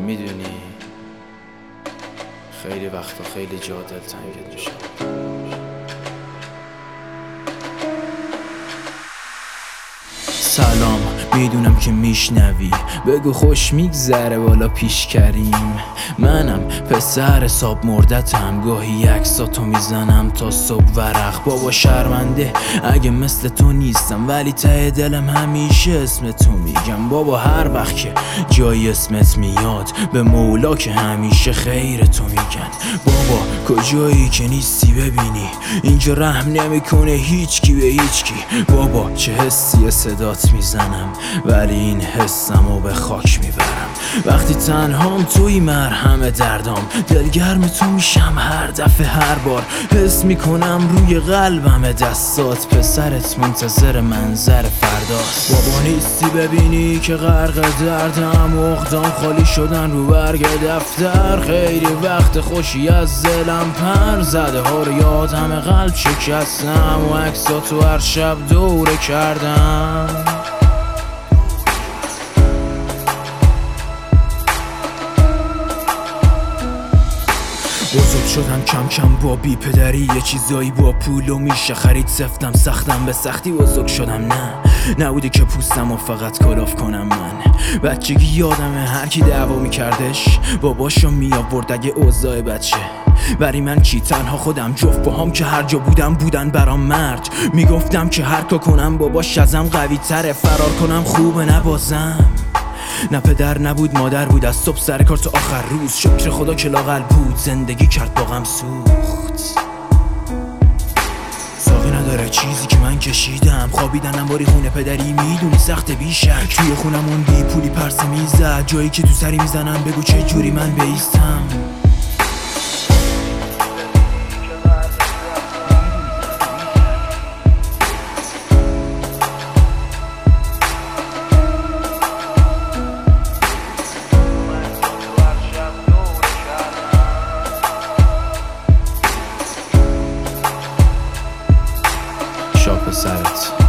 میدونی خیلی وقتا خیلی جا دلتنگت میشم. سلام، میدونم که میشنوی، بگو خوش میگذره بالا پیش کریم. منم پسر حساب مردتم، گاهی عکساتو میزنم تا صبح ورق. بابا شرمنده اگه مثل تو نیستم، ولی ته دلم همیشه اسم تو میگم. بابا هر وقت که جای اسمت میاد، به مولا که همیشه خیر تو میگن. بابا کجایی که نیستی ببینی، اینجا رحم نمیکنه هیچکی به هیچکی. بابا چه حسی صدات میزنم، ولی این حسمو به خاک میبرم. وقتی تنهام توی مرهم دردام، دلگرم تو میشم هر دفعه هر بار. حس میکنم روی قلبم دستات، پسرت منتظر منظر فرداست. بابا نیستی ببینی که غرق دردم، اقدام خالی شدن رو برگ دفتر. خیلی وقت خوشی از دلم پر زده ها رو یادم، قلب شکستم و عکساتو هر شب دوره کردم. بزرگ شدم کم کم با بی پدری، یه چیزایی با پولو میشه خرید. سفتم سختم به سختی بزرگ شدم، نبوده که پوستم و فقط کلاف کنم. من بچگی یادمه هرکی دعوا میکردش باباشو میآورد اگه اوضاع بچه. بری من کی تنها خودم جفت باهام که هر جا بودن برام مرد. میگفتم که هر کار کنم باباش ازم قوی تره، فرار کنم خوبه نبازم. نه پدر نبود مادر بود، از صبح سر کار تا آخر روز. شکر خدا که لااقل بود، زندگی کرد با غم سوخت. ساقی نداره چیزی که من کشیدم، خوابیدنم باری خونه پدری میدونی سخت بیشک. توی خونمون بی پولی پرسه میزد، جایی که تو سری میزنم بگو چه جوری من بیستم. شاپ سرت